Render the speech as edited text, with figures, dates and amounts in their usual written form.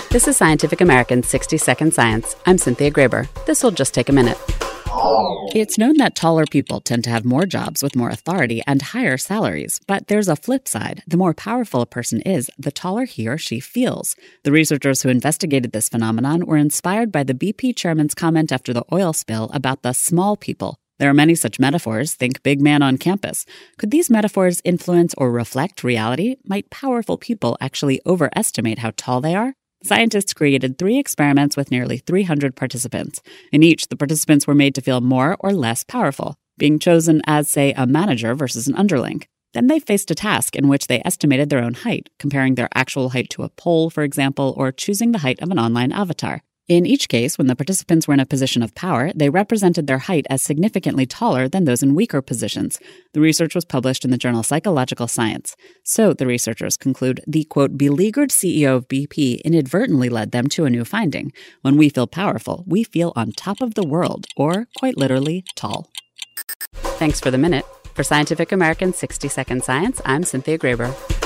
This is Scientific American's 60-Second Science. I'm Cynthia Graber. This will just take a minute. It's known that taller people tend to have more jobs with more authority and higher salaries. But there's a flip side. The more powerful a person is, the taller he or she feels. The researchers who investigated this phenomenon were inspired by the BP chairman's comment after the oil spill about the small people. There are many such metaphors. Think big man on campus. Could these metaphors influence or reflect reality? Might powerful people actually overestimate how tall they are? Scientists created 3 experiments with nearly 300 participants. In each, the participants were made to feel more or less powerful, being chosen as, say, a manager versus an underling. Then they faced a task in which they estimated their own height, comparing their actual height to a pole, for example, or choosing the height of an online avatar. In each case, when the participants were in a position of power, they represented their height as significantly taller than those in weaker positions. The research was published in the journal Psychological Science. So, the researchers conclude, the, quote, beleaguered CEO of BP inadvertently led them to a new finding. When we feel powerful, we feel on top of the world, or, quite literally, tall. Thanks for the minute. For Scientific American's 60-Second Science, I'm Cynthia Graber.